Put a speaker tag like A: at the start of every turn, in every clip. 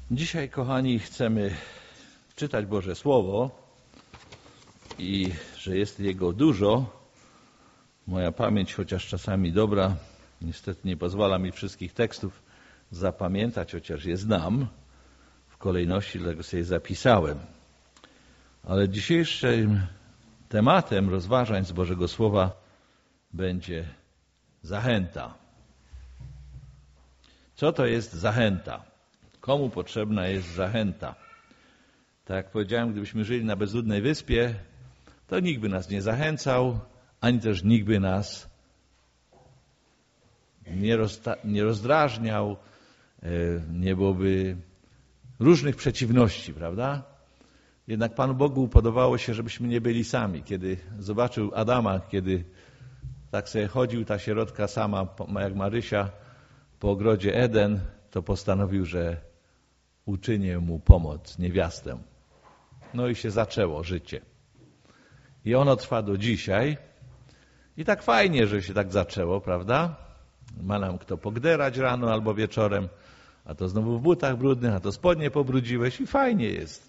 A: Dzisiaj, kochani, chcemy czytać Boże Słowo i że jest jego dużo. Moja pamięć, chociaż czasami dobra, niestety nie pozwala mi wszystkich tekstów zapamiętać, chociaż je znam w kolejności, dlatego sobie zapisałem. Ale dzisiejszym tematem rozważań z Bożego Słowa będzie zachęta. Co to jest zachęta? Komu potrzebna jest zachęta? Tak jak powiedziałem, gdybyśmy żyli na bezludnej wyspie, to nikt by nas nie zachęcał, ani też nikt by nas nie rozdrażniał, nie byłoby różnych przeciwności, prawda? Jednak Panu Bogu podobało się, żebyśmy nie byli sami. Kiedy zobaczył Adama, kiedy tak sobie chodził ta sierotka sama, jak Marysia, po ogrodzie Eden, to postanowił, że uczynię mu pomoc, niewiastę. No i się zaczęło życie. I ono trwa do dzisiaj. I tak fajnie, że się tak zaczęło, prawda? Ma nam kto pogderać rano albo wieczorem, a to znowu w butach brudnych, a to spodnie pobrudziłeś i fajnie jest.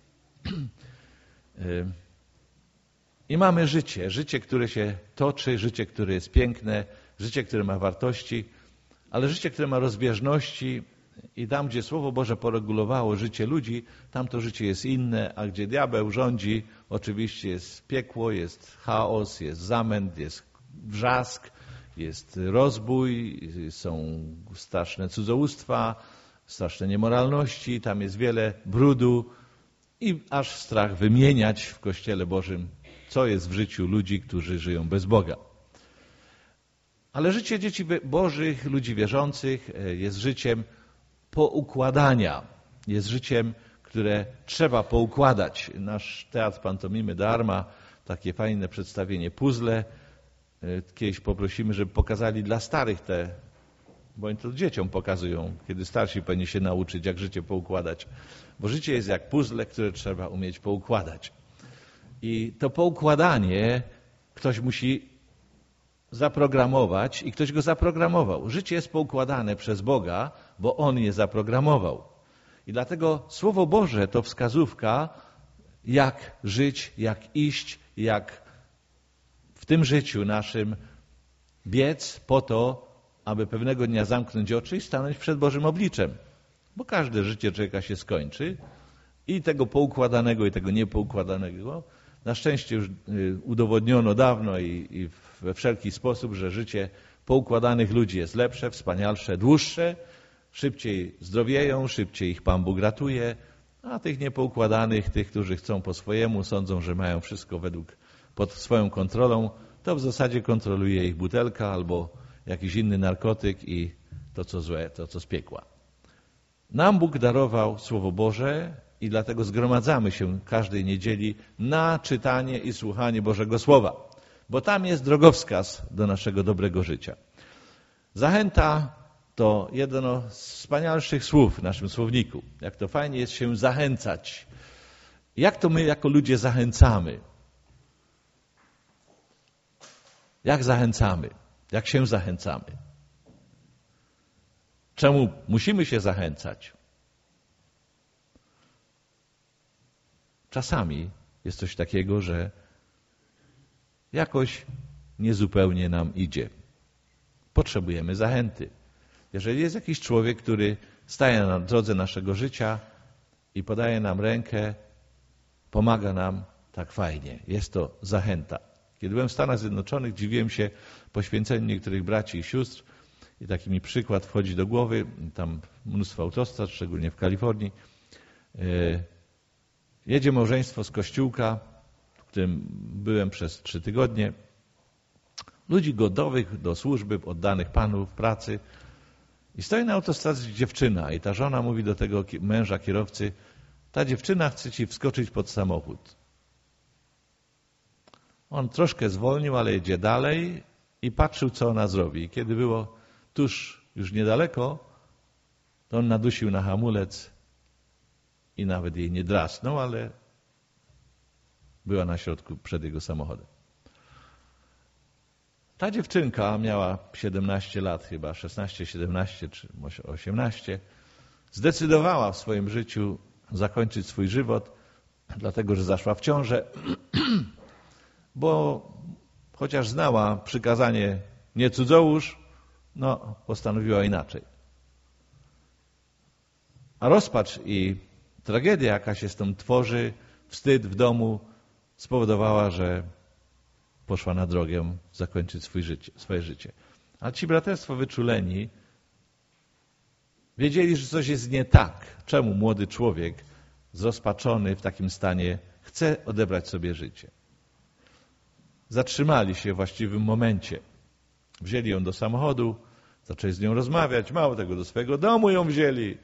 A: I mamy życie, które się toczy, życie, które jest piękne, życie, które ma wartości, ale życie, które ma rozbieżności i tam, gdzie Słowo Boże poregulowało życie ludzi, tam to życie jest inne, a gdzie diabeł rządzi, oczywiście jest piekło, jest chaos, jest zamęt, jest wrzask, jest rozbój, są straszne cudzołóstwa, straszne niemoralności, tam jest wiele brudu i aż strach wymieniać w Kościele Bożym, co jest w życiu ludzi, którzy żyją bez Boga. Ale życie dzieci Bożych, ludzi wierzących jest życiem poukładania. Jest życiem, które trzeba poukładać. Nasz teatr pantomimy Dharma, takie fajne przedstawienie puzzle. Kiedyś poprosimy, żeby pokazali dla starych bo oni to dzieciom pokazują, kiedy starsi powinni się nauczyć, jak życie poukładać. Bo życie jest jak puzzle, które trzeba umieć poukładać. I to poukładanie ktoś musi zaprogramować i ktoś go zaprogramował. Życie jest poukładane przez Boga, bo On je zaprogramował. I dlatego Słowo Boże to wskazówka, jak żyć, jak iść, jak w tym życiu naszym biec po to, aby pewnego dnia zamknąć oczy i stanąć przed Bożym obliczem. Bo każde życie człowieka się skończy i tego poukładanego, i tego niepoukładanego. Na szczęście już udowodniono dawno i we wszelki sposób, że życie poukładanych ludzi jest lepsze, wspanialsze, dłuższe, szybciej zdrowieją, szybciej ich Pan Bóg ratuje, a tych niepoukładanych, tych, którzy chcą po swojemu, sądzą, że mają wszystko pod swoją kontrolą, to w zasadzie kontroluje ich butelka albo jakiś inny narkotyk i to, co złe, to, co z piekła. Nam Bóg darował Słowo Boże i dlatego zgromadzamy się każdej niedzieli na czytanie i słuchanie Bożego Słowa, bo tam jest drogowskaz do naszego dobrego życia. Zachęta to jedno z wspanialszych słów w naszym słowniku. Jak to fajnie jest się zachęcać. Jak to my jako ludzie zachęcamy? Jak zachęcamy? Jak się zachęcamy? Czemu musimy się zachęcać? Czasami jest coś takiego, że jakoś niezupełnie nam idzie. Potrzebujemy zachęty. Jeżeli jest jakiś człowiek, który staje na drodze naszego życia i podaje nam rękę, pomaga nam, tak fajnie. Jest to zachęta. Kiedy byłem w Stanach Zjednoczonych, dziwiłem się poświęceniu niektórych braci i sióstr i taki mi przykład wchodzi do głowy. Tam mnóstwo autostrad, szczególnie w Kalifornii. Jedzie małżeństwo z kościółka, w którym byłem przez 3 tygodnie. Ludzi gotowych do służby, oddanych Panu w pracy. I stoi na autostradzie dziewczyna i ta żona mówi do tego męża kierowcy: ta dziewczyna chce ci wskoczyć pod samochód. On troszkę zwolnił, ale jedzie dalej i patrzył, co ona zrobi. I kiedy było tuż już niedaleko, to on nadusił na hamulec i nawet jej nie drasnął, ale była na środku przed jego samochodem. Ta dziewczynka miała 17 lat chyba, 16, 17 czy może 18. zdecydowała w swoim życiu zakończyć swój żywot, dlatego że zaszła w ciążę, bo chociaż znała przykazanie nie cudzołóż, postanowiła inaczej. A rozpacz i tragedia, jaka się z tym tworzy, wstyd w domu, spowodowała, że poszła na drogę zakończyć swoje życie. Ale ci braterstwo wyczuleni wiedzieli, że coś jest nie tak. Czemu młody człowiek zrozpaczony w takim stanie chce odebrać sobie życie? Zatrzymali się w właściwym momencie. Wzięli ją do samochodu, zaczęli z nią rozmawiać, mało tego, do swojego domu ją wzięli.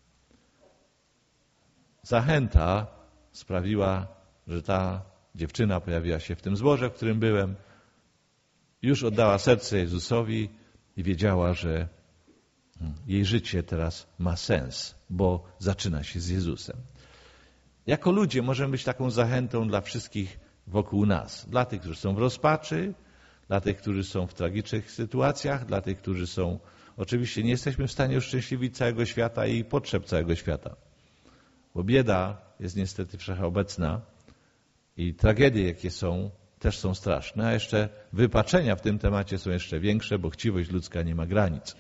A: Zachęta sprawiła, że ta dziewczyna pojawiła się w tym zborze, w którym byłem. Już oddała serce Jezusowi i wiedziała, że jej życie teraz ma sens, bo zaczyna się z Jezusem. Jako ludzie możemy być taką zachętą dla wszystkich wokół nas. Dla tych, którzy są w rozpaczy, dla tych, którzy są w tragicznych sytuacjach, dla tych, którzy są... Oczywiście nie jesteśmy w stanie uszczęśliwić całego świata i potrzeb całego świata, bo bieda jest niestety wszechobecna i tragedie, jakie są, też są straszne, a jeszcze wypaczenia w tym temacie są jeszcze większe, bo chciwość ludzka nie ma granic.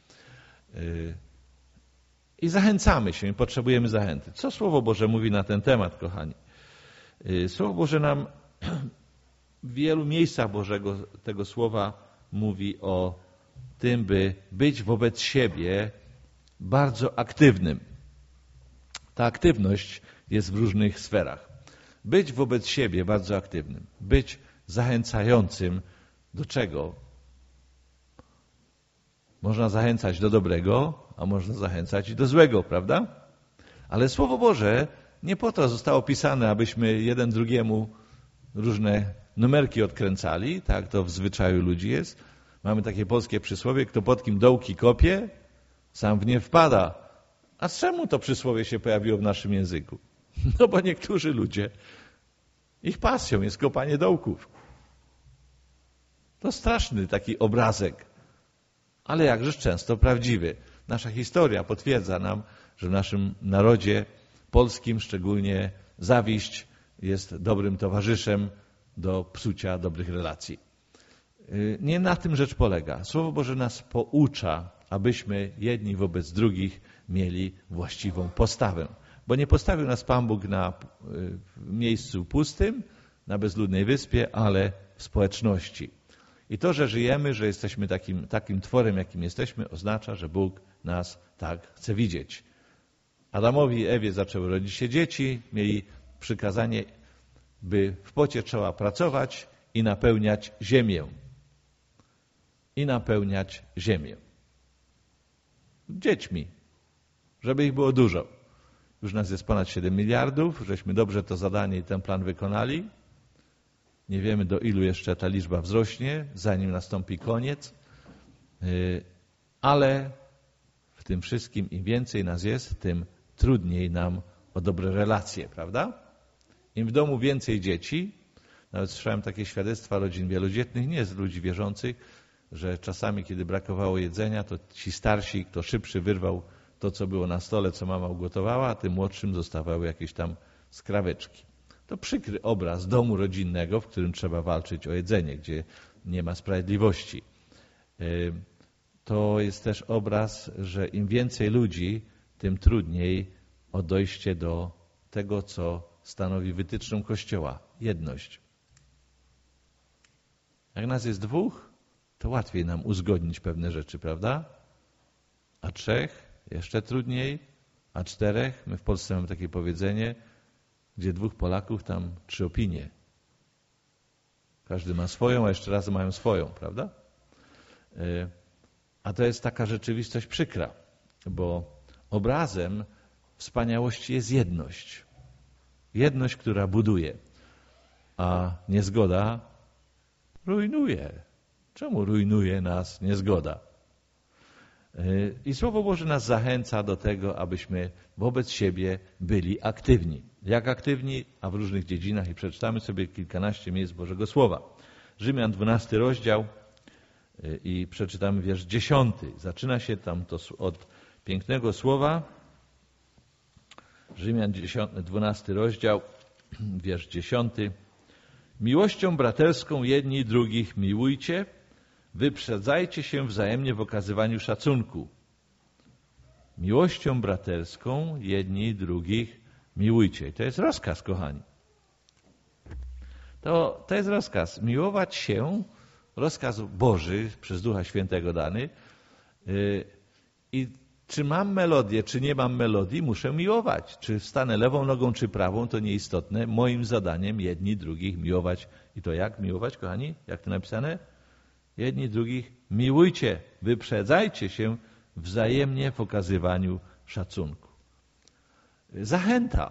A: I zachęcamy się, i potrzebujemy zachęty. Co Słowo Boże mówi na ten temat, kochani? Słowo Boże nam w wielu miejscach tego Słowa mówi o tym, by być wobec siebie bardzo aktywnym. Ta aktywność jest w różnych sferach. Być wobec siebie bardzo aktywnym. Być zachęcającym do czego? Można zachęcać do dobrego, a można zachęcać i do złego, prawda? Ale Słowo Boże nie po to zostało pisane, abyśmy jeden drugiemu różne numerki odkręcali, tak to w zwyczaju ludzi jest. Mamy takie polskie przysłowie, kto pod kim dołki kopie, sam w nie wpada. A z czemu to przysłowie się pojawiło w naszym języku? No bo niektórzy ludzie, ich pasją jest kopanie dołków. To straszny taki obrazek, ale jakżeż często prawdziwy. Nasza historia potwierdza nam, że w naszym narodzie polskim szczególnie zawiść jest dobrym towarzyszem do psucia dobrych relacji. Nie na tym rzecz polega. Słowo Boże nas poucza, abyśmy jedni wobec drugich mieli właściwą postawę. Bo nie postawił nas Pan Bóg na miejscu pustym, na bezludnej wyspie, ale w społeczności. I to, że żyjemy, że jesteśmy takim tworem, jakim jesteśmy, oznacza, że Bóg nas tak chce widzieć. Adamowi i Ewie zaczęły rodzić się dzieci, mieli przykazanie, by w pocie czoła pracować i napełniać ziemię. I napełniać ziemię. Dziećmi, żeby ich było dużo. Już nas jest ponad 7 miliardów, żeśmy dobrze to zadanie i ten plan wykonali. Nie wiemy, do ilu jeszcze ta liczba wzrośnie, zanim nastąpi koniec. Ale w tym wszystkim im więcej nas jest, tym trudniej nam o dobre relacje, prawda? Im w domu więcej dzieci, nawet słyszałem takie świadectwa rodzin wielodzietnych, nie z ludzi wierzących, że czasami, kiedy brakowało jedzenia, to ci starsi, kto szybszy, wyrwał to, co było na stole, co mama ugotowała, a tym młodszym zostawały jakieś tam skraweczki. To przykry obraz domu rodzinnego, w którym trzeba walczyć o jedzenie, gdzie nie ma sprawiedliwości. To jest też obraz, że im więcej ludzi, tym trudniej o dojście do tego, co stanowi wytyczną Kościoła. Jedność. Jak nas jest 2, to łatwiej nam uzgodnić pewne rzeczy, prawda? A 3 jeszcze trudniej, a 4, my w Polsce mamy takie powiedzenie, gdzie 2 Polaków, tam 3 opinie. Każdy ma swoją, a jeszcze raz mają swoją, prawda? A to jest taka rzeczywistość przykra, bo obrazem wspaniałości jest jedność. Jedność, która buduje, a niezgoda rujnuje. Czemu rujnuje nas niezgoda? I Słowo Boże nas zachęca do tego, abyśmy wobec siebie byli aktywni. Jak aktywni? A w różnych dziedzinach i przeczytamy sobie kilkanaście miejsc Bożego Słowa. Rzymian 12 rozdział i przeczytamy wiersz 10. Zaczyna się tam to od pięknego słowa, Rzymian 12 rozdział, wiersz 10. Miłością braterską jedni drugich miłujcie, wyprzedzajcie się wzajemnie w okazywaniu szacunku. Miłością braterską jedni drugich miłujcie. To jest rozkaz, kochani. To jest rozkaz. Miłować się, rozkaz Boży, przez Ducha Świętego dany. I czy mam melodię, czy nie mam melodii, muszę miłować. Czy wstanę lewą nogą, czy prawą, to nieistotne. Moim zadaniem jedni drugich miłować. I to jak miłować, kochani? Jak to napisane? Jedni drugich miłujcie, wyprzedzajcie się wzajemnie w okazywaniu szacunku. Zachęta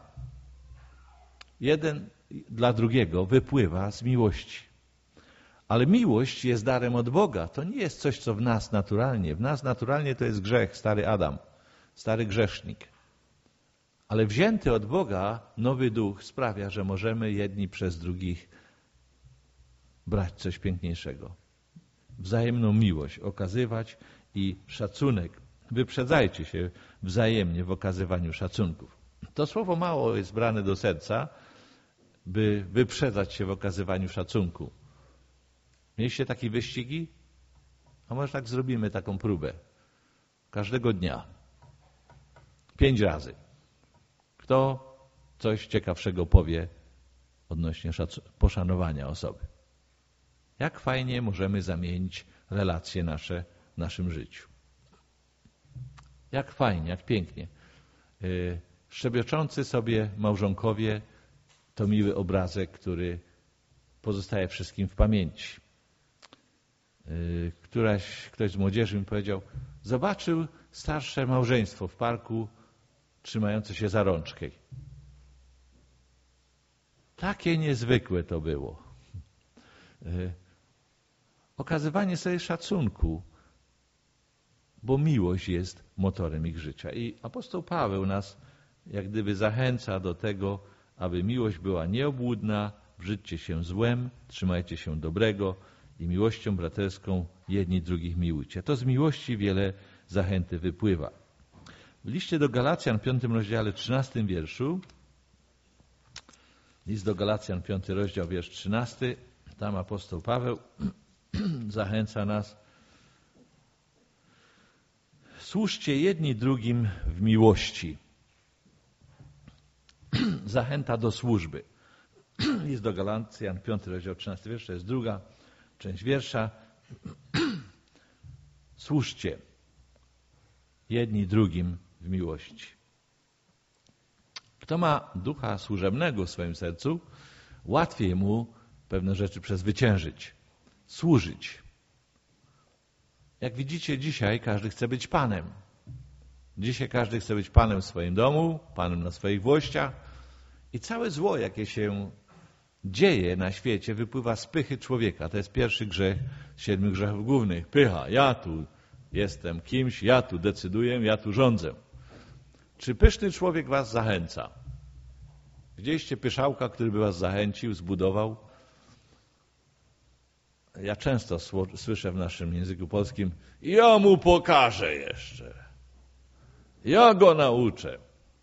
A: jeden dla drugiego wypływa z miłości. Ale miłość jest darem od Boga. To nie jest coś, co w nas naturalnie. W nas naturalnie to jest grzech, stary Adam, stary grzesznik. Ale wzięty od Boga nowy duch sprawia, że możemy jedni przez drugich brać coś piękniejszego. Wzajemną miłość okazywać i szacunek. Wyprzedzajcie się wzajemnie w okazywaniu szacunków. To słowo mało jest brane do serca, by wyprzedzać się w okazywaniu szacunku. Mieliście takie wyścigi? A może tak zrobimy taką próbę. Każdego dnia. 5 razy. Kto coś ciekawszego powie odnośnie poszanowania osoby. Jak fajnie możemy zamienić relacje nasze w naszym życiu. Jak fajnie, jak pięknie. Szczebioczący sobie małżonkowie to miły obrazek, który pozostaje wszystkim w pamięci. Ktoś z młodzieży mi powiedział, zobaczył starsze małżeństwo w parku trzymające się za rączkę. Takie niezwykłe to było. Okazywanie sobie szacunku, bo miłość jest motorem ich życia. I apostoł Paweł nas jak gdyby zachęca do tego, aby miłość była nieobłudna, brzydźcie się złem, trzymajcie się dobrego i miłością braterską jedni drugich miłujcie. To z miłości wiele zachęty wypływa. W liście do Galacjan, 5 rozdziale, 13 wierszu, list do Galacjan, 5 rozdział, wiersz 13, tam apostoł Paweł zachęca nas. Służcie jedni drugim w miłości. Zachęta do służby. List do Galacjan, 5 rozdział, 13 wiersz, to jest druga część wiersza. Służcie jedni drugim w miłości. Kto ma ducha służebnego w swoim sercu, łatwiej mu pewne rzeczy przezwyciężyć, służyć. Jak widzicie, dzisiaj każdy chce być panem. Dzisiaj każdy chce być panem w swoim domu, panem na swoich włościach i całe zło, jakie się dzieje na świecie, wypływa z pychy człowieka. To jest pierwszy grzech z 7 grzechów głównych. Pycha. Ja tu jestem kimś, ja tu decyduję, ja tu rządzę. Czy pyszny człowiek was zachęca? Widzieliście pyszałka, który by was zachęcił, zbudował? Ja często słyszę w naszym języku polskim, ja mu pokażę jeszcze. Ja go nauczę.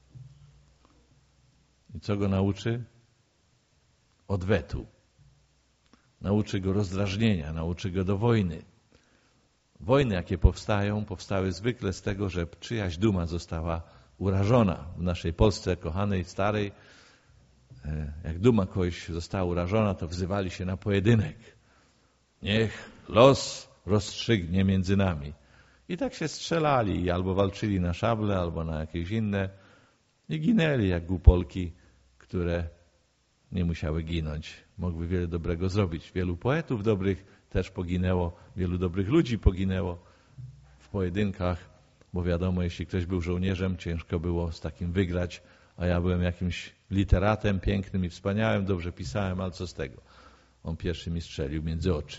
A: I co go nauczy? Odwetu. Nauczy go rozdrażnienia, nauczy go do wojny. Wojny, jakie powstają, powstały zwykle z tego, że czyjaś duma została urażona. W naszej Polsce kochanej, starej, jak duma kogoś została urażona, to wzywali się na pojedynek. Niech los rozstrzygnie między nami. I tak się strzelali, albo walczyli na szable, albo na jakieś inne. I ginęli jak głupolki, które nie musiały ginąć. Mogły wiele dobrego zrobić. Wielu poetów dobrych też poginęło, wielu dobrych ludzi poginęło w pojedynkach, bo wiadomo, jeśli ktoś był żołnierzem, ciężko było z takim wygrać, a ja byłem jakimś literatem pięknym i wspaniałym, dobrze pisałem, ale co z tego? On pierwszy mi strzelił między oczy.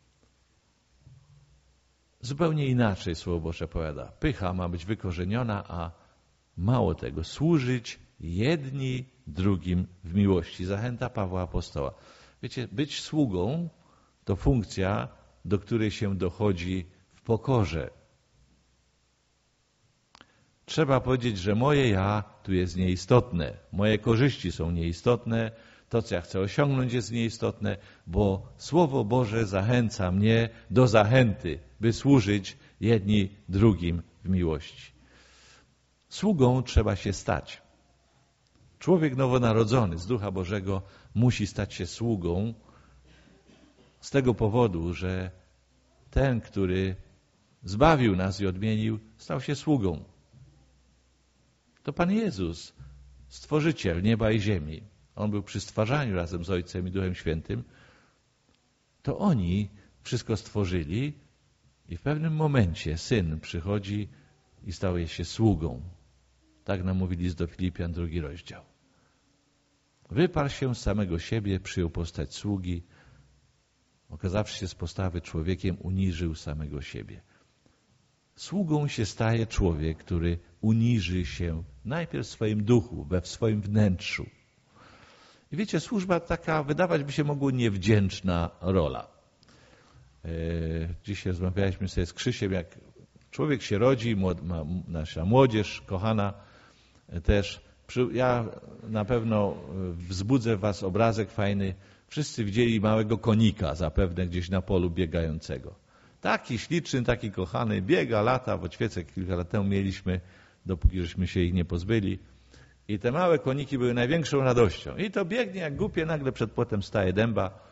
A: Zupełnie inaczej Słowo Boże powiada. Pycha ma być wykorzeniona, a mało tego, służyć jedni drugim w miłości. Zachęta Pawła Apostoła. Wiecie, być sługą to funkcja, do której się dochodzi w pokorze. Trzeba powiedzieć, że moje ja tu jest nieistotne. Moje korzyści są nieistotne. To, co ja chcę osiągnąć, jest nieistotne, bo Słowo Boże zachęca mnie do zachęty, by służyć jedni drugim w miłości. Sługą trzeba się stać. Człowiek nowonarodzony z Ducha Bożego musi stać się sługą z tego powodu, że ten, który zbawił nas i odmienił, stał się sługą. To Pan Jezus, Stworzyciel nieba i ziemi. On był przy stwarzaniu razem z Ojcem i Duchem Świętym. To oni wszystko stworzyli i w pewnym momencie Syn przychodzi i stał się sługą. Tak nam mówi list do Filipian, 2 rozdział. Wyparł się z samego siebie, przyjął postać sługi, okazawszy się z postawy człowiekiem, uniżył samego siebie. Sługą się staje człowiek, który uniży się najpierw w swoim duchu, w swoim wnętrzu. I wiecie, służba taka, wydawać by się mogło, niewdzięczna rola. Dzisiaj rozmawialiśmy sobie z Krzysiem, jak człowiek się rodzi, nasza młodzież, kochana też. Ja na pewno wzbudzę w was obrazek fajny. Wszyscy widzieli małego konika zapewne gdzieś na polu biegającego. Taki śliczny, taki kochany, biega, lata, bo ćwiecek kilka lat temu mieliśmy, dopóki żeśmy się ich nie pozbyli. I te małe koniki były największą radością. I to biegnie jak głupie, nagle przed płotem staje dęba.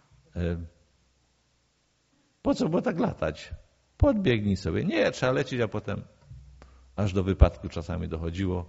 A: Po co było tak latać? Podbiegnij sobie. Nie, trzeba lecieć, a potem aż do wypadku czasami dochodziło.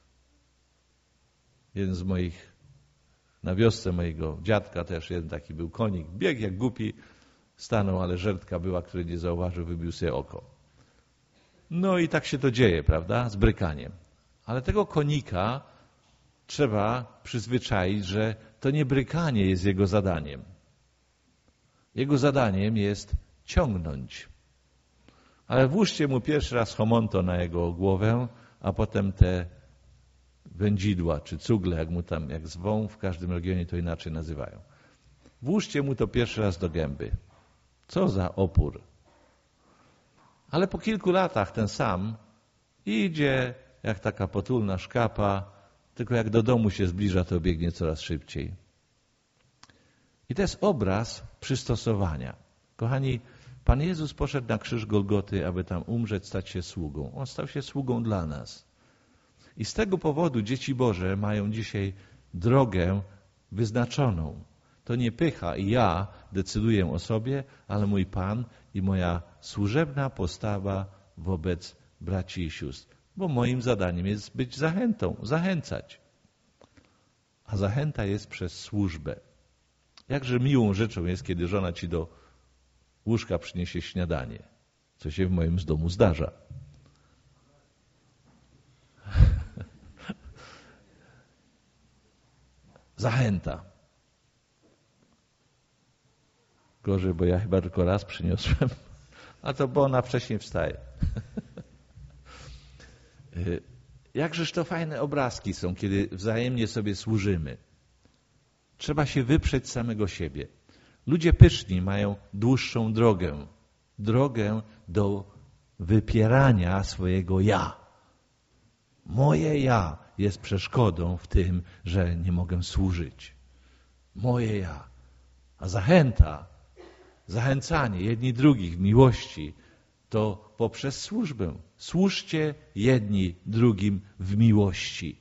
A: Jeden z moich, na wiosce mojego dziadka też jeden taki był konik. Biegł jak głupi, stanął, ale żertka była, który nie zauważył, wybił sobie oko. No i tak się to dzieje, prawda, z brykaniem. Ale tego konika trzeba przyzwyczaić, że to nie brykanie jest jego zadaniem. Jego zadaniem jest ciągnąć. Ale włóżcie mu pierwszy raz homonto na jego głowę, a potem te wędzidła czy cugle, jak mu tam, jak zwą, w każdym regionie to inaczej nazywają. Włóżcie mu to pierwszy raz do gęby. Co za opór. Ale po kilku latach ten sam idzie jak taka potulna szkapa, tylko jak do domu się zbliża, to biegnie coraz szybciej. I to jest obraz przystosowania. Kochani, Pan Jezus poszedł na krzyż Golgoty, aby tam umrzeć, stać się sługą. On stał się sługą dla nas. I z tego powodu dzieci Boże mają dzisiaj drogę wyznaczoną. To nie pycha i ja decyduję o sobie, ale mój Pan i moja służebna postawa wobec braci i sióstr. Bo moim zadaniem jest być zachętą, zachęcać. A zachęta jest przez służbę. Jakże miłą rzeczą jest, kiedy żona ci do łóżka przyniesie śniadanie, co się w moim domu zdarza. Zachęta. Gorzej, bo ja chyba tylko raz przyniosłem, a to bo ona wcześniej wstaje. Jakżeż to fajne obrazki są, kiedy wzajemnie sobie służymy. Trzeba się wyprzeć samego siebie. Ludzie pyszni mają dłuższą drogę. Drogę do wypierania swojego ja. Moje ja jest przeszkodą w tym, że nie mogę służyć. Moje ja. A zachęta, zachęcanie jedni drugich w miłości to poprzez służbę. Służcie jedni drugim w miłości.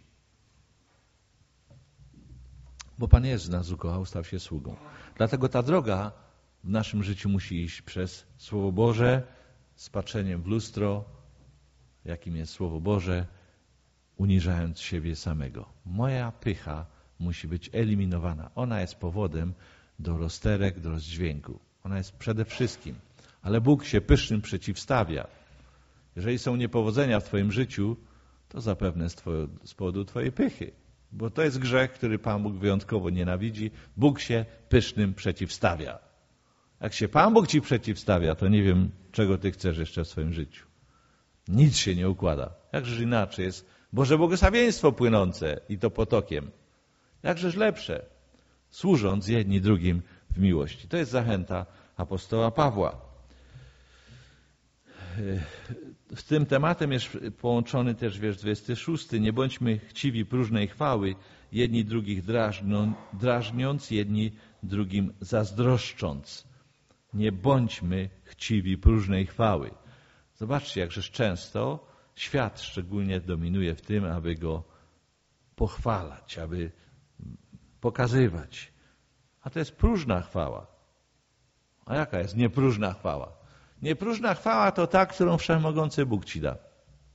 A: Bo Pan Jezus nas ukochał, stał się sługą. Dlatego ta droga w naszym życiu musi iść przez Słowo Boże, z patrzeniem w lustro, jakim jest Słowo Boże, uniżając siebie samego. Moja pycha musi być eliminowana. Ona jest powodem do rozterek, do rozdźwięku. Ona jest przede wszystkim. Ale Bóg się pysznym przeciwstawia. Jeżeli są niepowodzenia w twoim życiu, to zapewne z powodu twojej pychy. Bo to jest grzech, który Pan Bóg wyjątkowo nienawidzi. Bóg się pysznym przeciwstawia. Jak się Pan Bóg ci przeciwstawia, to nie wiem, czego ty chcesz jeszcze w swoim życiu. Nic się nie układa. Jakżeż inaczej jest Boże błogosławieństwo płynące i to potokiem. Jakżeż lepsze, służąc jedni drugim w miłości. To jest zachęta apostoła Pawła. Z tym tematem jest połączony też wiersz 26. Nie bądźmy chciwi próżnej chwały, jedni drugich drażniąc, jedni drugim zazdroszcząc. Nie bądźmy chciwi próżnej chwały. Zobaczcie, jakżeż często świat szczególnie dominuje w tym, aby go pochwalać, aby pokazywać. A to jest próżna chwała. A jaka jest niepróżna chwała? Niepróżna chwała to ta, którą Wszechmogący Bóg ci da.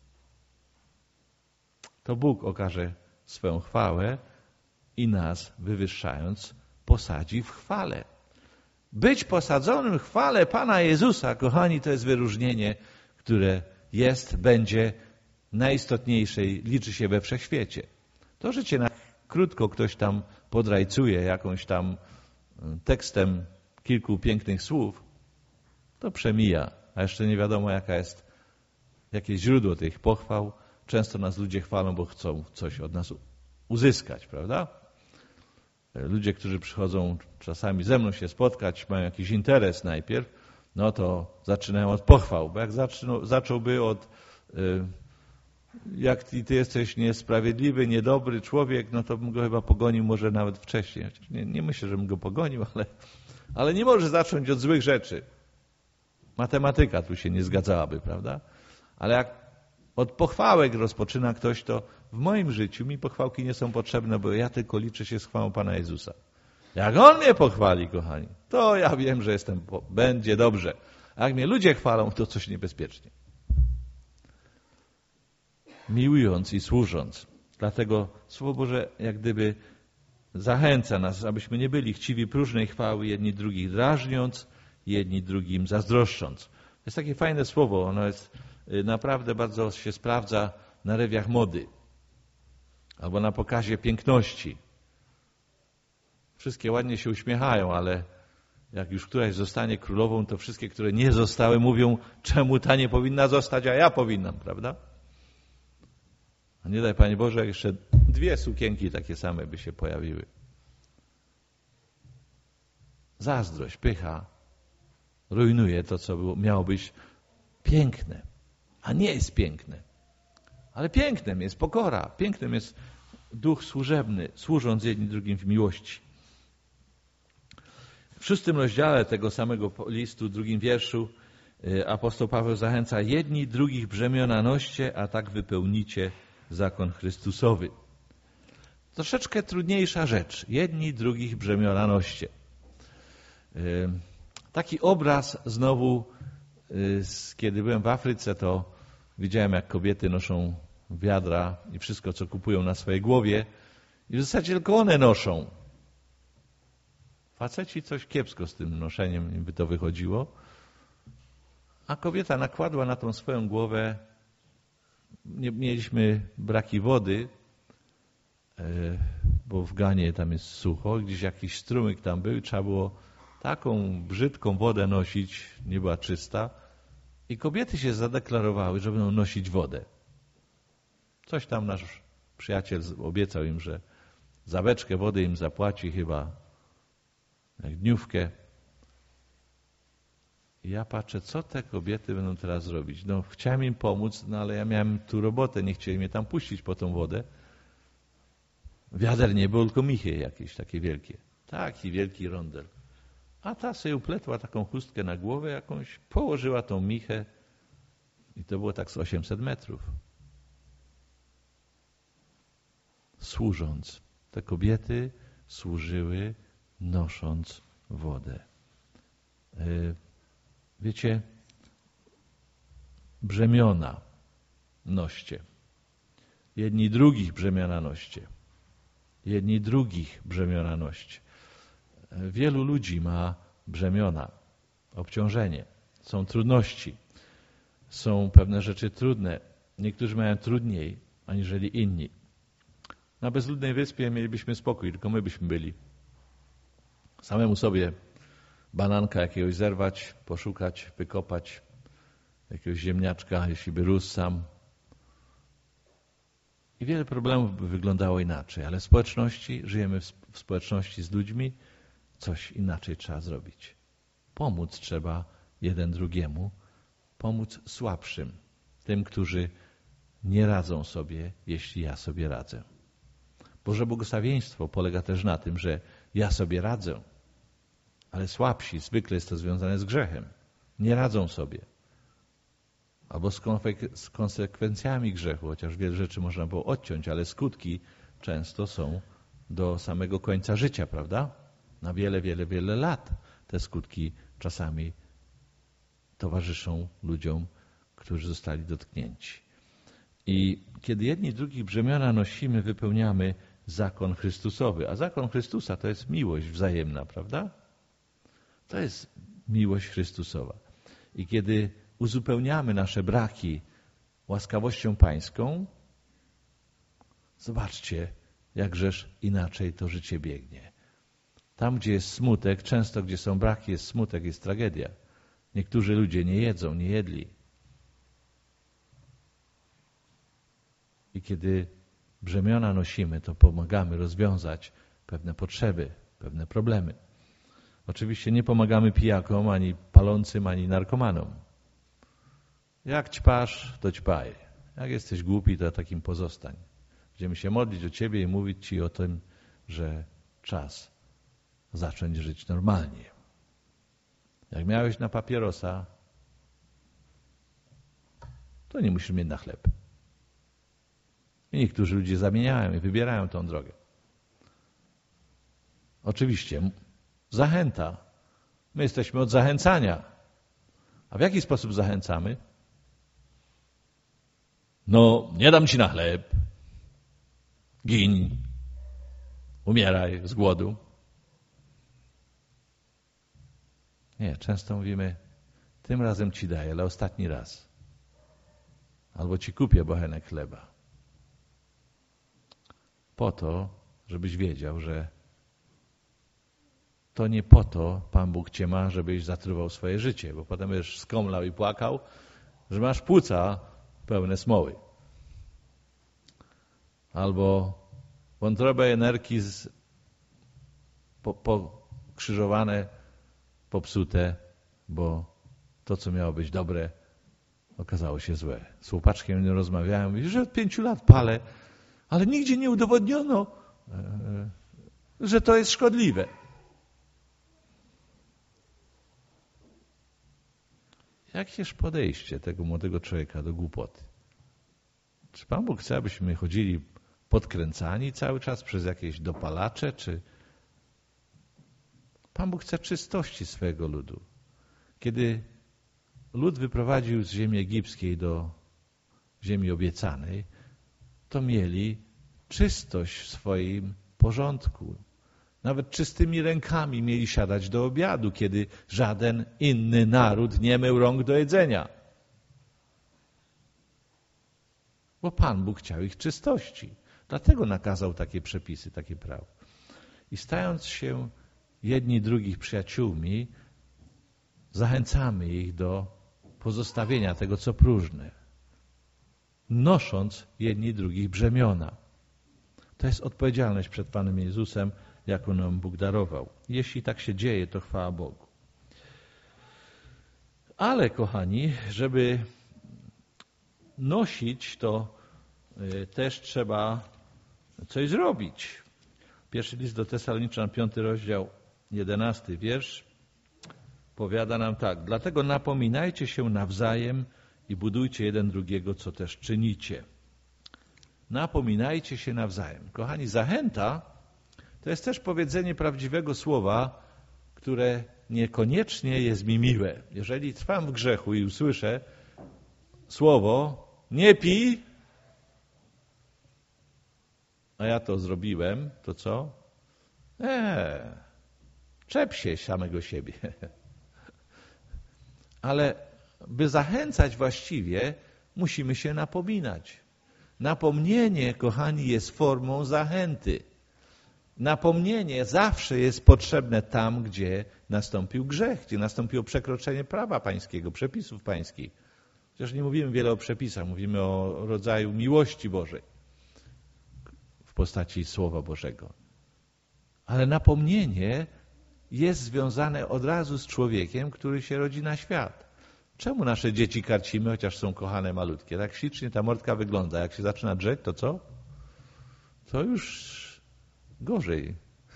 A: To Bóg okaże swoją chwałę i nas, wywyższając, posadzi w chwale. Być posadzonym w chwale Pana Jezusa, kochani, to jest wyróżnienie, które jest, będzie najistotniejsze i liczy się we wszechświecie. To, że cię na krótko ktoś tam podrajcuje jakąś tam tekstem kilku pięknych słów, to przemija, a jeszcze nie wiadomo, jakie źródło tych pochwał. Często nas ludzie chwalą, bo chcą coś od nas uzyskać, prawda? Ludzie, którzy przychodzą czasami ze mną się spotkać, mają jakiś interes najpierw, no to zaczynają od pochwał, bo jak zacząłby od jak ty jesteś niesprawiedliwy, niedobry człowiek, no to bym go chyba pogonił może nawet wcześniej. Nie myślę, żebym go pogonił, ale nie może zacząć od złych rzeczy. Matematyka tu się nie zgadzałaby, prawda? Ale jak od pochwałek rozpoczyna ktoś, to w moim życiu mi pochwałki nie są potrzebne, bo ja tylko liczę się z chwałą Pana Jezusa. Jak On mnie pochwali, kochani, to ja wiem, że będzie dobrze. A jak mnie ludzie chwalą, to coś niebezpiecznie. Miłując i służąc. Dlatego Słowo Boże jak gdyby zachęca nas, abyśmy nie byli chciwi próżnej chwały, jedni drugich drażniąc, jedni drugim zazdroszcząc. To jest takie fajne słowo, ono jest naprawdę bardzo się sprawdza na rewiach mody albo na pokazie piękności. Wszystkie ładnie się uśmiechają, ale jak już któraś zostanie królową, to wszystkie, które nie zostały, mówią, czemu ta nie powinna zostać, a ja powinnam, prawda? A nie daj, Panie Boże, jeszcze 2 sukienki takie same by się pojawiły. Zazdrość, pycha rujnuje to, co miało być piękne, a nie jest piękne. Ale pięknem jest pokora, pięknem jest duch służebny, służąc jedni drugim w miłości. W 6 rozdziale tego samego listu, 2 wierszu, apostoł Paweł zachęca: jedni drugich brzemiona noście, a tak wypełnicie zakon Chrystusowy. Troszeczkę trudniejsza rzecz. Jedni drugich brzemiona noście. Taki obraz znowu, kiedy byłem w Afryce, to widziałem, jak kobiety noszą wiadra i wszystko, co kupują na swojej głowie. I w zasadzie tylko one noszą. Faceci coś kiepsko z tym noszeniem im by to wychodziło. A kobieta nakładła na tą swoją głowę. Nie mieliśmy braki wody, bo w Ganie tam jest sucho. Gdzieś jakiś strumyk tam był. Trzeba było taką brzydką wodę nosić, nie była czysta. I kobiety się zadeklarowały, że będą nosić wodę. Coś tam nasz przyjaciel obiecał im, że za beczkę wody im zapłaci chyba jak dniówkę. I ja patrzę, co te kobiety będą teraz robić. No, chciałem im pomóc, no ale ja miałem tu robotę, nie chcieli mnie tam puścić po tą wodę. Wiader nie było, tylko michy jakieś takie wielkie. Taki wielki rondel. A ta sobie upletła taką chustkę na głowę jakąś, położyła tą michę i to było tak z 800 metrów. Służąc. Te kobiety służyły, nosząc wodę. Wiecie, brzemiona noście. Jedni drugich brzemiona noście. Jedni drugich brzemiona noście. Wielu ludzi ma brzemiona, obciążenie. Są trudności. Są pewne rzeczy trudne. Niektórzy mają trudniej aniżeli inni. Na bezludnej wyspie mielibyśmy spokój, tylko my byśmy byli. Samemu sobie bananka jakiegoś zerwać, poszukać, wykopać, jakiegoś ziemniaczka, jeśli by rósł sam. I wiele problemów by wyglądało inaczej, ale w społeczności, żyjemy w społeczności z ludźmi, coś inaczej trzeba zrobić. Pomóc trzeba jeden drugiemu, pomóc słabszym, tym, którzy nie radzą sobie, jeśli ja sobie radzę. Boże błogosławieństwo polega też na tym, że ja sobie radzę, ale słabsi, zwykle jest to związane z grzechem, nie radzą sobie. Albo z konsekwencjami grzechu, chociaż wiele rzeczy można było odciąć, ale skutki często są do samego końca życia, prawda? Na wiele, wiele, wiele lat te skutki czasami towarzyszą ludziom, którzy zostali dotknięci. I kiedy jedni drugich brzemiona nosimy, wypełniamy zakon Chrystusowy. A zakon Chrystusa to jest miłość wzajemna, prawda? To jest miłość Chrystusowa. I kiedy uzupełniamy nasze braki łaskawością pańską, zobaczcie, jakżeż inaczej to życie biegnie. Tam, gdzie jest smutek, często gdzie są braki, jest smutek, jest tragedia. Niektórzy ludzie nie jedzą, nie jedli. I kiedy brzemiona nosimy, to pomagamy rozwiązać pewne potrzeby, pewne problemy. Oczywiście nie pomagamy pijakom, ani palącym, ani narkomanom. Jak ćpasz, to ćpaj. Jak jesteś głupi, to takim pozostań. Będziemy się modlić o ciebie i mówić ci o tym, że czas zacząć żyć normalnie. Jak miałeś na papierosa, to nie musisz mieć na chleb. I niektórzy ludzie zamieniają i wybierają tą drogę. Oczywiście, zachęta. My jesteśmy od zachęcania. A w jaki sposób zachęcamy? No, nie dam ci na chleb. Gin. Umieraj z głodu. Nie, często mówimy, tym razem ci daję, ale ostatni raz. Albo ci kupię bochenek chleba. Po to, żebyś wiedział, że to nie po to Pan Bóg cię ma, żebyś zatruwał swoje życie, bo potem będziesz skomlał i płakał, że masz płuca pełne smoły. Albo wątrobę energii pokrzyżowane, popsute, bo to, co miało być dobre, okazało się złe. Z chłopaczkiem nie rozmawiałem, mówi, że od 5 lat palę, ale nigdzie nie udowodniono, że to jest szkodliwe. Jakież podejście tego młodego człowieka do głupoty? Czy Pan Bóg chce, abyśmy chodzili podkręcani cały czas przez jakieś dopalacze, czy Pan Bóg chce czystości swojego ludu. Kiedy lud wyprowadził z ziemi egipskiej do ziemi obiecanej, to mieli czystość w swoim porządku. Nawet czystymi rękami mieli siadać do obiadu, kiedy żaden inny naród nie mył rąk do jedzenia. Bo Pan Bóg chciał ich czystości. Dlatego nakazał takie przepisy, takie prawo. I stając się jedni drugich przyjaciółmi, zachęcamy ich do pozostawienia tego, co próżne, nosząc jedni drugich brzemiona. To jest odpowiedzialność przed Panem Jezusem, jaką nam Bóg darował. Jeśli tak się dzieje, to chwała Bogu. Ale, kochani, żeby nosić, to też trzeba coś zrobić. Pierwszy list do Tesaloniczan, 5 rozdział, 11 wiersz, powiada nam tak. Dlatego napominajcie się nawzajem i budujcie jeden drugiego, co też czynicie. Napominajcie się nawzajem. Kochani, zachęta to jest też powiedzenie prawdziwego słowa, które niekoniecznie jest mi miłe. Jeżeli trwam w grzechu i usłyszę słowo nie pij, a ja to zrobiłem, to co? Czep się samego siebie. Ale by zachęcać właściwie, musimy się napominać. Napomnienie, kochani, jest formą zachęty. Napomnienie zawsze jest potrzebne tam, gdzie nastąpił grzech, gdzie nastąpiło przekroczenie prawa pańskiego, przepisów pańskich. Chociaż nie mówimy wiele o przepisach, mówimy o rodzaju miłości Bożej w postaci Słowa Bożego. Ale napomnienie jest związane od razu z człowiekiem, który się rodzi na świat. Czemu nasze dzieci karcimy, chociaż są kochane, malutkie? Tak ślicznie ta mordka wygląda. Jak się zaczyna drzeć, to co? To już gorzej.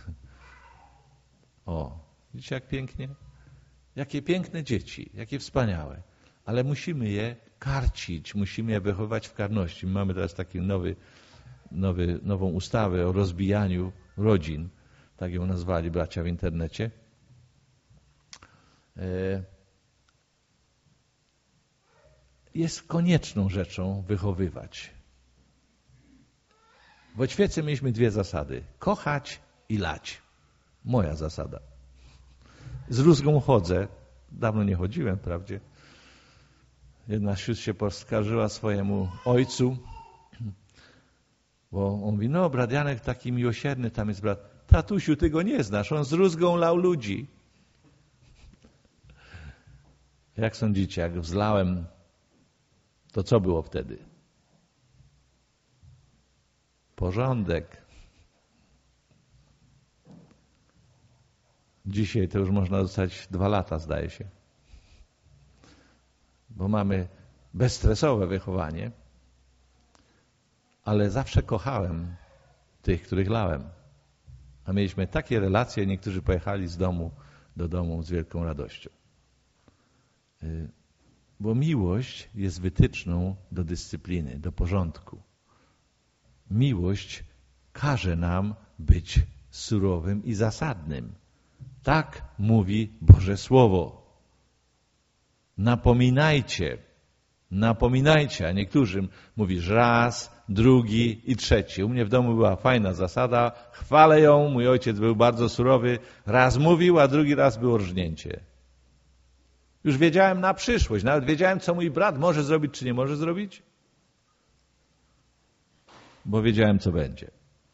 A: O, widzicie jak pięknie? Jakie piękne dzieci, jakie wspaniałe. Ale musimy je karcić, musimy je wychowywać w karności. My mamy teraz taką nową ustawę o rozbijaniu rodzin. Tak ją nazwali bracia w internecie. Jest konieczną rzeczą wychowywać. W oświece mieliśmy dwie zasady. Kochać i lać. Moja zasada. Z rózgą chodzę. Dawno nie chodziłem, wprawdzie. Jedna z sióstr się poskarżyła swojemu ojcu, bo on mówi, no brat Janek taki miłosierny, tam jest brat. Tatusiu, ty go nie znasz, on z rózgą lał ludzi. Jak sądzicie, jak wzlałem, to co było wtedy? Porządek. Dzisiaj to już można dostać 2 lata, zdaje się. Bo mamy bezstresowe wychowanie, ale zawsze kochałem tych, których lałem. A mieliśmy takie relacje, niektórzy pojechali z domu do domu z wielką radością. Bo miłość jest wytyczną do dyscypliny, do porządku. Miłość każe nam być surowym i zasadnym. Tak mówi Boże Słowo. Napominajcie, a niektórym mówisz raz, drugi i trzeci. U mnie w domu była fajna zasada, chwalę ją, mój ojciec był bardzo surowy, raz mówił, a drugi raz było rżnięcie. Już wiedziałem na przyszłość, nawet wiedziałem, co mój brat może zrobić, czy nie może zrobić, bo wiedziałem, co będzie.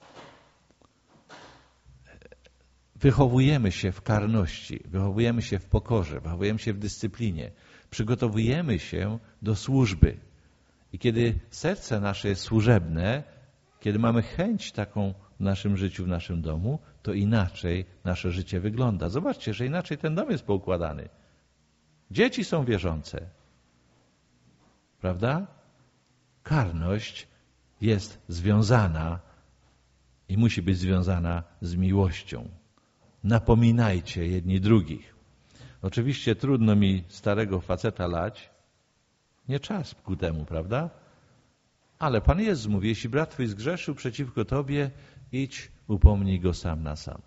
A: Wychowujemy się w karności, wychowujemy się w pokorze, wychowujemy się w dyscyplinie, przygotowujemy się do służby. I kiedy serce nasze jest służebne, kiedy mamy chęć taką w naszym życiu, w naszym domu, to inaczej nasze życie wygląda. Zobaczcie, że inaczej ten dom jest poukładany. Dzieci są wierzące. Prawda? Karność jest związana i musi być związana z miłością. Napominajcie jedni drugich. Oczywiście trudno mi starego faceta lać. Nie czas ku temu, prawda? Ale Pan Jezus mówi, jeśli brat twój zgrzeszył przeciwko tobie, idź, upomnij go sam na sam.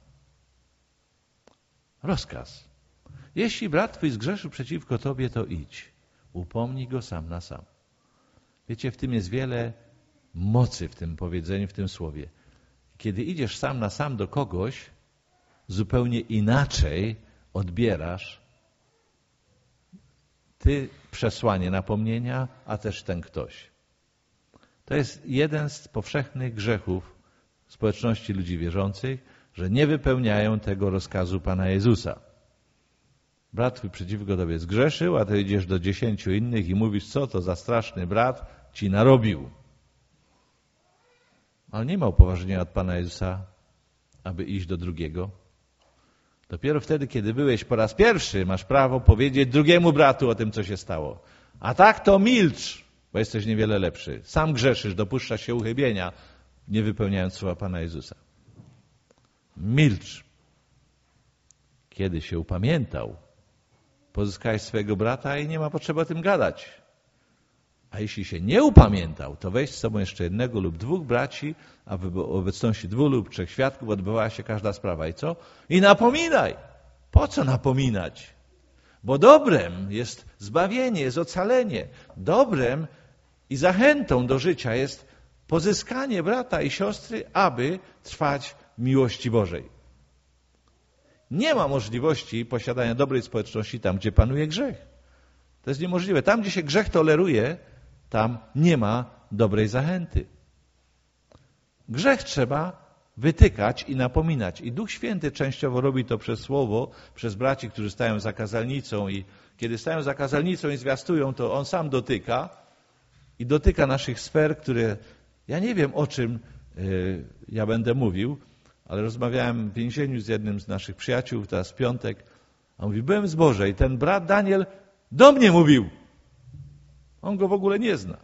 A: Rozkaz. Jeśli brat twój zgrzeszył przeciwko tobie, to idź, upomnij go sam na sam. Wiecie, w tym jest wiele mocy w tym powiedzeniu, w tym słowie. Kiedy idziesz sam na sam do kogoś, zupełnie inaczej odbierasz ty przesłanie napomnienia, a też ten ktoś. To jest jeden z powszechnych grzechów społeczności ludzi wierzących, że nie wypełniają tego rozkazu Pana Jezusa. Brat twój przeciwko tobie zgrzeszył, a ty idziesz do 10 innych i mówisz, co to za straszny brat ci narobił. Ale nie ma upoważnienia od Pana Jezusa, aby iść do drugiego. Dopiero wtedy, kiedy byłeś po raz pierwszy, masz prawo powiedzieć drugiemu bratu o tym, co się stało. A tak to milcz, bo jesteś niewiele lepszy. Sam grzeszysz, dopuszczasz się uchybienia, nie wypełniając słowa Pana Jezusa. Milcz. Kiedy się upamiętał, pozyskałeś swojego brata i nie ma potrzeby o tym gadać. A jeśli się nie upamiętał, to weź z sobą jeszcze 1 lub 2 braci, a w obecności 2 lub 3 świadków odbywała się każda sprawa. I co? I napominaj. Po co napominać? Bo dobrem jest zbawienie, jest ocalenie. Dobrem i zachętą do życia jest pozyskanie brata i siostry, aby trwać w miłości Bożej. Nie ma możliwości posiadania dobrej społeczności tam, gdzie panuje grzech. To jest niemożliwe. Tam, gdzie się grzech toleruje, tam nie ma dobrej zachęty. Grzech trzeba wytykać i napominać. I Duch Święty częściowo robi to przez słowo, przez braci, którzy stają za kazalnicą i kiedy stają za kazalnicą i zwiastują, to On sam dotyka i dotyka naszych sfer, które ja nie wiem, o czym ja będę mówił, ale rozmawiałem w więzieniu z jednym z naszych przyjaciół, teraz w piątek, a mówi, byłem w zborze i ten brat Daniel Do mnie mówił. On go w ogóle nie zna.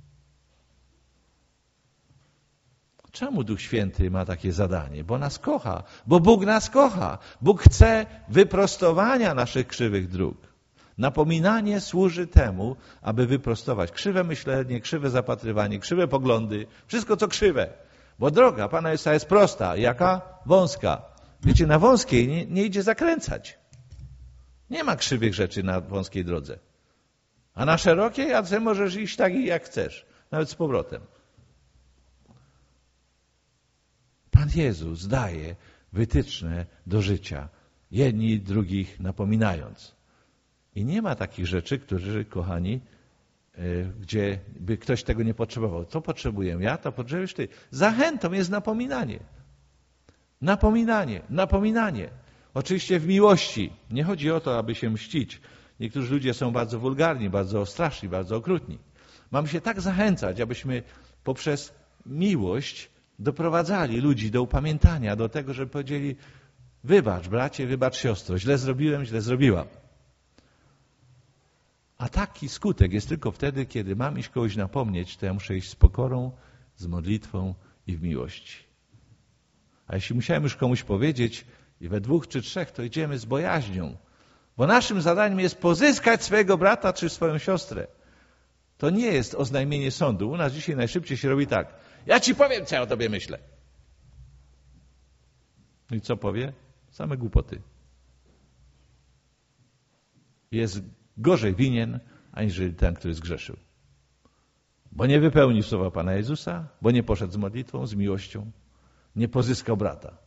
A: Czemu Duch Święty ma takie zadanie? Bo nas kocha, bo Bóg nas kocha. Bóg chce wyprostowania naszych krzywych dróg. Napominanie służy temu, aby wyprostować krzywe myślenie, krzywe zapatrywanie, krzywe poglądy, wszystko co krzywe. Bo droga Pana Jezusa jest prosta. Jaka? Wąska. Wiecie, na wąskiej nie idzie zakręcać. Nie ma krzywych rzeczy na wąskiej drodze. A na szerokiej, a ty możesz iść tak jak chcesz. Nawet z powrotem. Pan Jezus daje wytyczne do życia. Jedni drugich napominając. I nie ma takich rzeczy, którzy, kochani, gdzie by ktoś tego nie potrzebował. To potrzebuję ja, to potrzebujesz ty. Zachętą jest napominanie. Napominanie. Oczywiście w miłości. Nie chodzi o to, aby się mścić. Niektórzy ludzie są bardzo wulgarni, bardzo straszni, bardzo okrutni. Mamy się tak zachęcać, abyśmy poprzez miłość doprowadzali ludzi do upamiętania, do tego, żeby powiedzieli: wybacz bracie, wybacz siostro, źle zrobiłem, źle zrobiłam. A taki skutek jest tylko wtedy, kiedy mam iść kogoś napomnieć, to ja muszę iść z pokorą, z modlitwą i w miłości. A jeśli musiałem już komuś powiedzieć i we 2 czy 3, to idziemy z bojaźnią. Bo naszym zadaniem jest pozyskać swojego brata czy swoją siostrę. To nie jest oznajmienie sądu. U nas dzisiaj najszybciej się robi tak: ja ci powiem, co ja o tobie myślę. I co powie? Same głupoty. Jest gorzej winien, aniżeli ten, który zgrzeszył. Bo nie wypełnił słowa Pana Jezusa, bo nie poszedł z modlitwą, z miłością, nie pozyskał brata.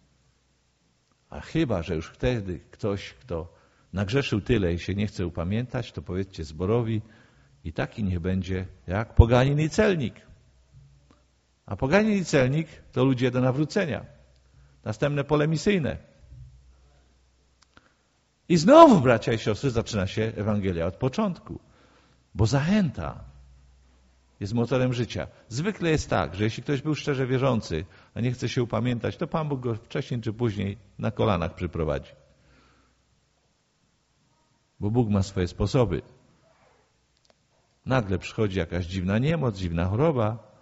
A: A chyba, że już wtedy ktoś, kto nagrzeszył tyle i się nie chce upamiętać, to powiedzcie zborowi: i taki niech będzie jak poganin i celnik. A poganin i celnik to ludzie do nawrócenia. Następne pole misyjne. I znowu, bracia i siostry, zaczyna się Ewangelia od początku. Bo zachęta jest motorem życia. Zwykle jest tak, że jeśli ktoś był szczerze wierzący, a nie chce się upamiętać, to Pan Bóg go wcześniej czy później na kolanach przyprowadzi. Bo Bóg ma swoje sposoby. Nagle przychodzi jakaś dziwna niemoc, dziwna choroba.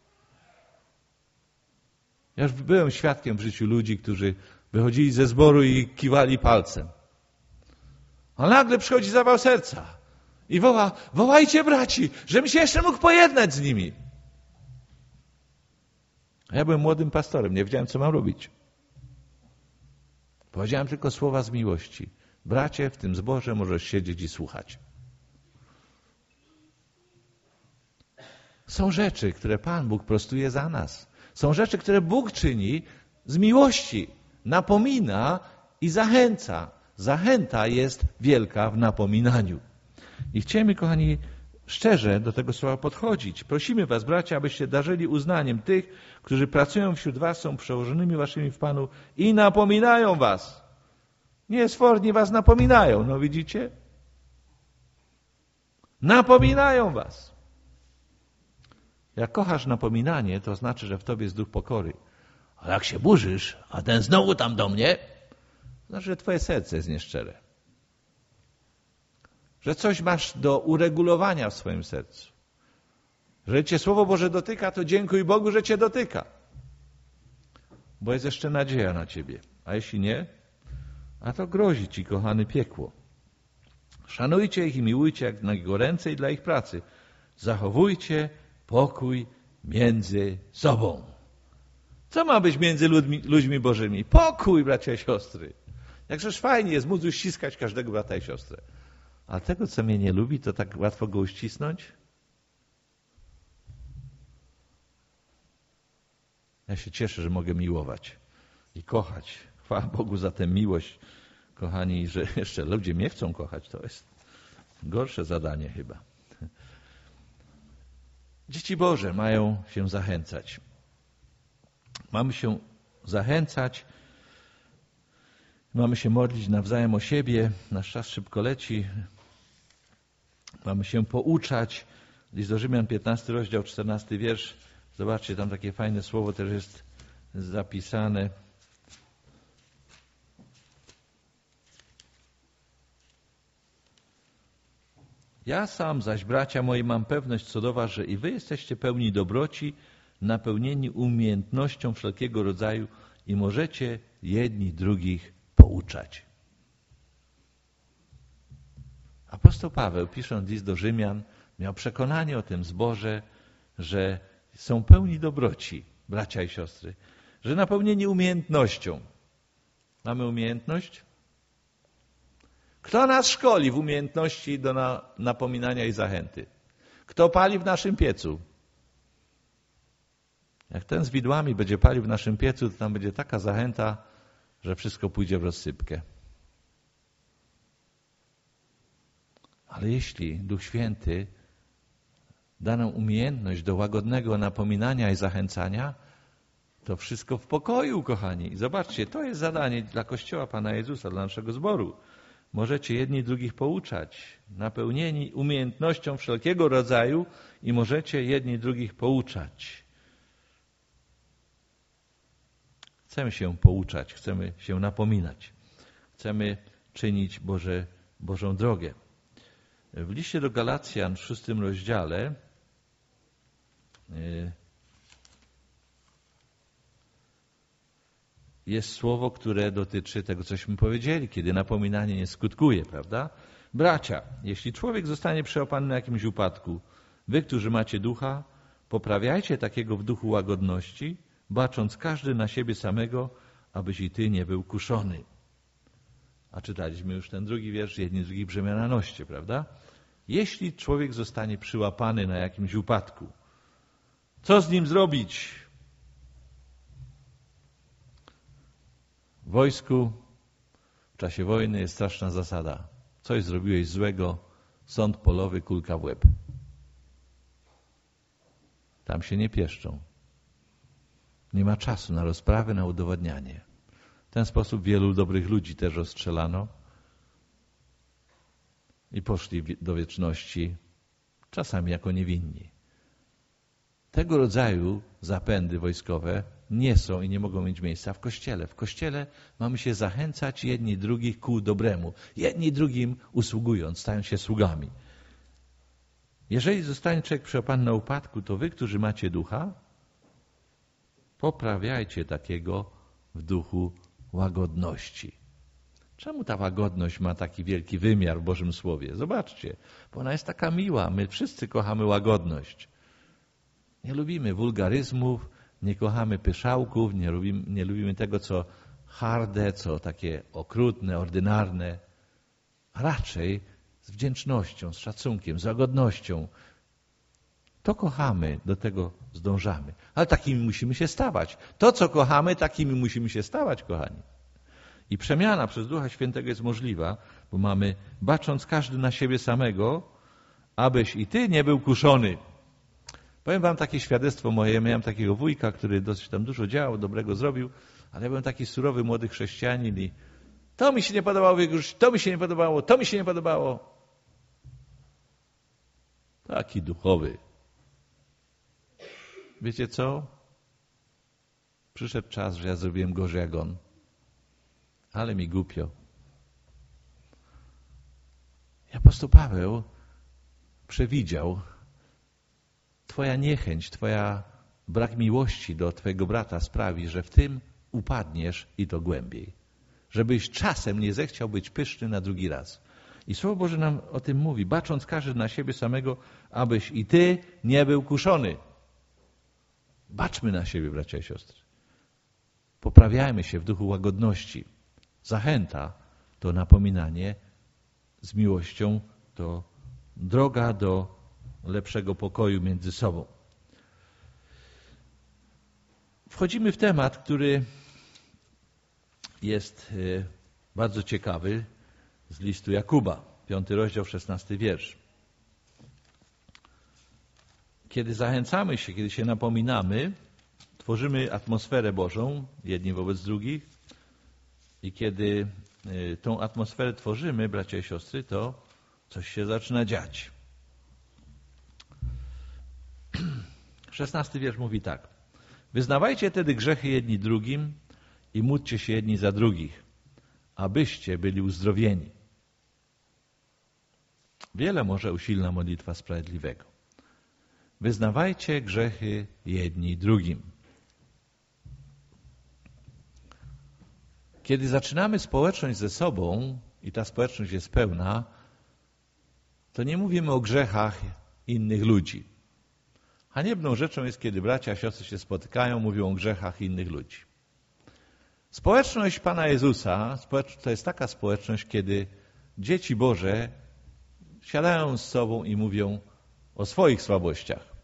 A: Ja już byłem świadkiem w życiu ludzi, którzy wychodzili ze zboru i kiwali palcem. A nagle przychodzi zawał serca i woła: wołajcie braci, żebym się jeszcze mógł pojednać z nimi. A ja byłem młodym pastorem, nie wiedziałem, co mam robić. Powiedziałem tylko słowa z miłości: bracie, w tym zborze możesz siedzieć i słuchać. Są rzeczy, które Pan Bóg prostuje za nas. Są rzeczy, które Bóg czyni z miłości. Napomina i zachęca. Zachęta jest wielka w napominaniu. I chcemy, kochani, szczerze do tego słowa podchodzić. Prosimy was, bracia, abyście darzyli uznaniem tych, którzy pracują wśród was, są przełożonymi waszymi w Panu i napominają was. Niesforni was napominają, no widzicie? Napominają was. Jak kochasz napominanie, to znaczy, że w tobie jest duch pokory. A jak się burzysz, a ten znowu tam do mnie, to znaczy, że twoje serce jest nieszczere. Że coś masz do uregulowania w swoim sercu. Że cię Słowo Boże dotyka, to dziękuj Bogu, że cię dotyka. Bo jest jeszcze nadzieja na ciebie. A jeśli nie, a to grozi ci, kochany, piekło. Szanujcie ich i miłujcie jak na jego ręce i dla ich pracy. Zachowujcie pokój między sobą. Co ma być między ludźmi Bożymi? Pokój, bracia i siostry. Jakżeż fajnie jest móc uściskać każdego brata i siostrę. A tego, co mnie nie lubi, to tak łatwo go uścisnąć? Ja się cieszę, że mogę miłować i kochać. Chwała Bogu za tę miłość, kochani, że jeszcze ludzie mnie chcą kochać. To jest gorsze zadanie chyba. Dzieci Boże mają się zachęcać. Mamy się zachęcać, mamy się modlić nawzajem o siebie. Nasz czas szybko leci. Mamy się pouczać. List do Rzymian, 15 rozdział, 14 wiersz. Zobaczcie, tam takie fajne słowo też jest zapisane. Ja sam zaś, bracia moi, mam pewność co do was, że i wy jesteście pełni dobroci, napełnieni umiejętnością wszelkiego rodzaju i możecie jedni drugich pouczać. Apostoł Paweł, pisząc list do Rzymian, miał przekonanie o tym zborze, że są pełni dobroci, bracia i siostry, że napełnieni umiejętnością. Mamy umiejętność? Kto nas szkoli w umiejętności do napominania i zachęty? Kto pali w naszym piecu? Jak ten z widłami będzie palił w naszym piecu, to tam będzie taka zachęta, że wszystko pójdzie w rozsypkę. Ale jeśli Duch Święty da nam umiejętność do łagodnego napominania i zachęcania, to wszystko w pokoju, kochani. I zobaczcie, to jest zadanie dla Kościoła Pana Jezusa, dla naszego zboru. Możecie jedni drugich pouczać, napełnieni umiejętnością wszelkiego rodzaju i możecie jedni drugich pouczać. Chcemy się pouczać, chcemy się napominać, chcemy czynić Bożą drogę. W liście do Galacjan w 6 rozdziale jest słowo, które dotyczy tego, cośmy powiedzieli, kiedy napominanie nie skutkuje, prawda? Bracia, jeśli człowiek zostanie przełapany na jakimś upadku, wy, którzy macie ducha, poprawiajcie takiego w duchu łagodności, bacząc każdy na siebie samego, abyś i ty nie był kuszony. A czytaliśmy już ten drugi wiersz, jedni drugich brzemiona noście, prawda? Jeśli człowiek zostanie przyłapany na jakimś upadku, co z nim zrobić? W wojsku w czasie wojny jest straszna zasada. Coś zrobiłeś złego, sąd polowy, kulka w łeb. Tam się nie pieszczą. Nie ma czasu na rozprawy, na udowadnianie. W ten sposób wielu dobrych ludzi też rozstrzelano i poszli do wieczności, czasami jako niewinni. Tego rodzaju zapędy wojskowe nie są i nie mogą mieć miejsca w Kościele. W Kościele mamy się zachęcać jedni drugich ku dobremu, jedni drugim usługując, stając się sługami. Jeżeli zostanie człowiek przełapany na upadku, to wy, którzy macie ducha, poprawiajcie takiego w duchu łagodności. Czemu ta łagodność ma taki wielki wymiar w Bożym Słowie? Zobaczcie, bo ona jest taka miła. My wszyscy kochamy łagodność. Nie lubimy wulgaryzmów, nie kochamy pyszałków, nie lubimy tego, co harde, co takie okrutne, ordynarne. A raczej z wdzięcznością, z szacunkiem, z łagodnością. To kochamy, do tego zdążamy. Ale takimi musimy się stawać. To, co kochamy, takimi musimy się stawać, kochani. I przemiana przez Ducha Świętego jest możliwa, bo mamy, bacząc każdy na siebie samego, abyś i ty nie był kuszony. Powiem wam takie świadectwo moje. Miałem takiego wujka, który dosyć tam dużo działał, dobrego zrobił, ale ja byłem taki surowy młody chrześcijanin i to mi się nie podobało, to mi się nie podobało, to mi się nie podobało. Taki duchowy. Wiecie co? Przyszedł czas, że ja zrobiłem gorzej jak on. Ale mi głupio. I apostoł Paweł przewidział, twoja niechęć, twoja brak miłości do twojego brata sprawi, że w tym upadniesz i to głębiej. Żebyś czasem nie zechciał być pyszny na drugi raz. I Słowo Boże nam o tym mówi, bacząc każdy na siebie samego, abyś i ty nie był kuszony. Baczmy na siebie, bracia i siostry. Poprawiajmy się w duchu łagodności. Zachęta to napominanie z miłością, to droga do lepszego pokoju między sobą. Wchodzimy w temat, który jest bardzo ciekawy z listu Jakuba, 5 rozdział, 16 wiersz. Kiedy zachęcamy się, kiedy się napominamy, tworzymy atmosferę Bożą, jedni wobec drugich i kiedy tą atmosferę tworzymy, bracia i siostry, to coś się zaczyna dziać. 16 wiersz mówi tak. Wyznawajcie tedy grzechy jedni drugim i módlcie się jedni za drugich, abyście byli uzdrowieni. Wiele może usilna modlitwa sprawiedliwego. Wyznawajcie grzechy jedni drugim. Kiedy zaczynamy społeczność ze sobą i ta społeczność jest pełna, to nie mówimy o grzechach innych ludzi. Haniebną rzeczą jest, kiedy bracia, siostry się spotykają, mówią o grzechach innych ludzi. Społeczność Pana Jezusa to jest taka społeczność, kiedy dzieci Boże siadają z sobą i mówią o swoich słabościach.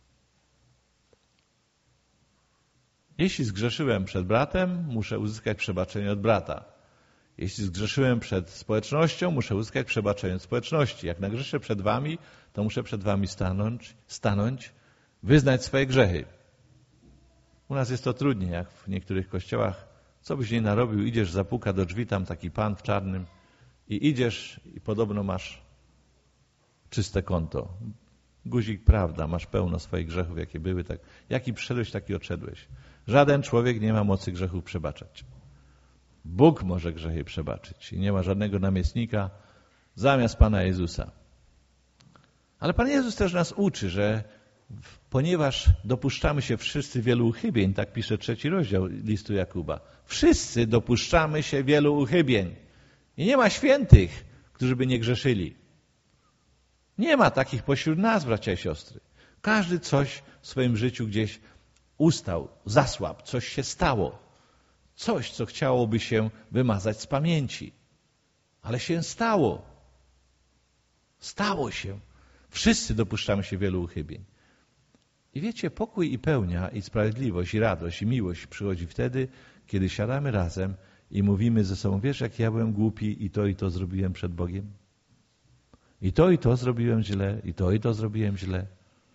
A: Jeśli zgrzeszyłem przed bratem, muszę uzyskać przebaczenie od brata. Jeśli zgrzeszyłem przed społecznością, muszę uzyskać przebaczenie od społeczności. Jak nagrzeszę przed wami, to muszę przed wami stanąć, wyznać swoje grzechy. U nas jest to trudniej, jak w niektórych kościołach. Co byś nie narobił, idziesz, zapuka do drzwi tam taki pan w czarnym i idziesz i podobno masz czyste konto. Guzik, prawda, masz pełno swoich grzechów, jakie były. Tak. Jaki przyszedłeś, taki odszedłeś. Żaden człowiek nie ma mocy grzechów przebaczać. Bóg może grzechy przebaczyć i nie ma żadnego namiestnika zamiast Pana Jezusa. Ale Pan Jezus też nas uczy, że ponieważ dopuszczamy się wszyscy wielu uchybień, tak pisze 3 rozdział listu Jakuba, wszyscy dopuszczamy się wielu uchybień. I nie ma świętych, którzy by nie grzeszyli. Nie ma takich pośród nas, bracia i siostry. Każdy coś w swoim życiu gdzieś ustał, zasłabł, coś się stało. Coś, co chciałoby się wymazać z pamięci. Ale się stało. Stało się. Wszyscy dopuszczamy się wielu uchybień. I wiecie, pokój i pełnia, i sprawiedliwość, i radość, i miłość przychodzi wtedy, kiedy siadamy razem i mówimy ze sobą, wiesz, jak ja byłem głupi i to zrobiłem przed Bogiem? I to zrobiłem źle, i to zrobiłem źle.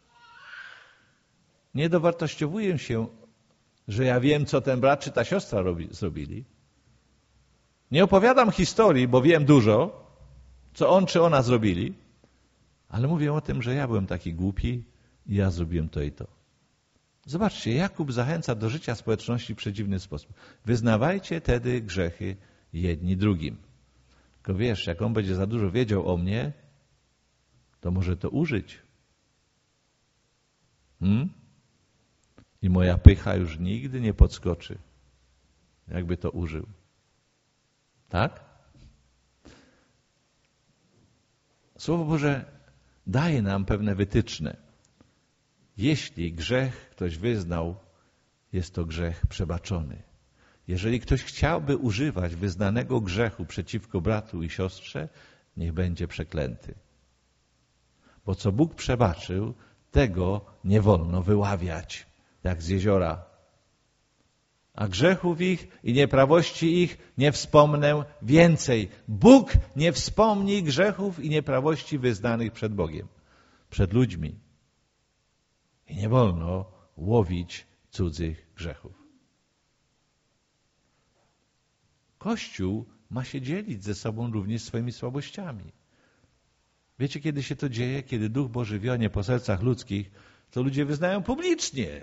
A: Nie dowartościowuję się, że ja wiem, co ten brat czy ta siostra zrobili. Nie opowiadam historii, bo wiem dużo, co on czy ona zrobili, ale mówię o tym, że ja byłem taki głupi i ja zrobiłem to i to. Zobaczcie, Jakub zachęca do życia społeczności w przedziwny sposób. Wyznawajcie tedy grzechy jedni drugim. Tylko wiesz, jak on będzie za dużo wiedział o mnie, to może to użyć. I moja pycha już nigdy nie podskoczy, jakby to użył. Tak? Słowo Boże daje nam pewne wytyczne. Jeśli grzech ktoś wyznał, jest to grzech przebaczony. Jeżeli ktoś chciałby używać wyznanego grzechu przeciwko bratu i siostrze, niech będzie przeklęty. Bo co Bóg przebaczył, tego nie wolno wyławiać, jak z jeziora. A grzechów ich i nieprawości ich nie wspomnę więcej. Bóg nie wspomni grzechów i nieprawości wyznanych przed Bogiem, przed ludźmi. I nie wolno łowić cudzych grzechów. Kościół ma się dzielić ze sobą również swoimi słabościami. Wiecie, kiedy się to dzieje? Kiedy Duch Boży wionie po sercach ludzkich, to ludzie wyznają publicznie.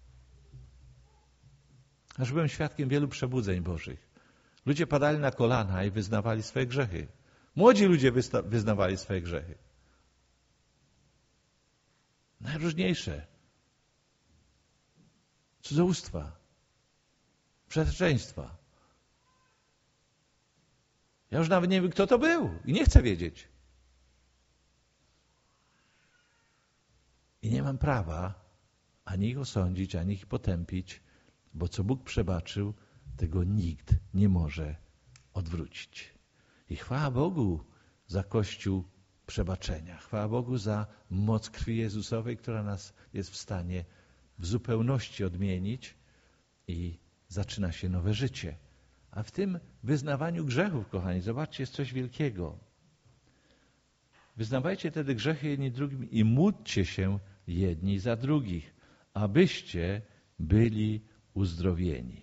A: Aż byłem świadkiem wielu przebudzeń Bożych. Ludzie padali na kolana i wyznawali swoje grzechy. Młodzi ludzie wyznawali swoje grzechy. Najróżniejsze. Cudzołóstwa. Przestępstwa. Ja już nawet nie wiem, kto to był i nie chcę wiedzieć. I nie mam prawa ani ich osądzić, ani ich potępić, bo co Bóg przebaczył, tego nikt nie może odwrócić. I chwała Bogu za Kościół przebaczenia. Chwała Bogu za moc krwi Jezusowej, która nas jest w stanie w zupełności odmienić i zaczyna się nowe życie. A w tym wyznawaniu grzechów, kochani, zobaczcie, jest coś wielkiego. Wyznawajcie wtedy grzechy jedni drugim i módlcie się jedni za drugich, abyście byli uzdrowieni.